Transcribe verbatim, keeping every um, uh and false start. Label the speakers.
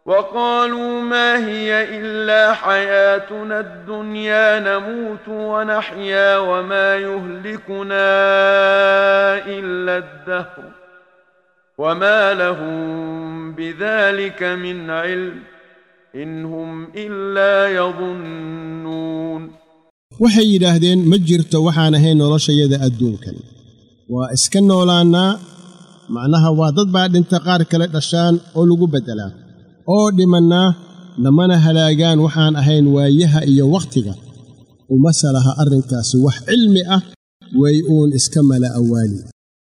Speaker 1: وقالوا ما هي إلا حياتنا الدنيا نموت ونحيا وما يهلكنا إلا الدهر وما لهم بذلك من علم إن هم إلا يظنون.
Speaker 2: waxay yiraahdeen ma jirto waxaan ahayn noloshayada adduunkan waa iska noolaana macnaha waa dad baa dhinta qaar kale dhashaan oo lagu bedelaa oo dhimanna namana halaagaan waxaan ahayn waayaha iyo waqtiga uma salaha arrinkaas wax cilmi ah way uun iska mala awaali.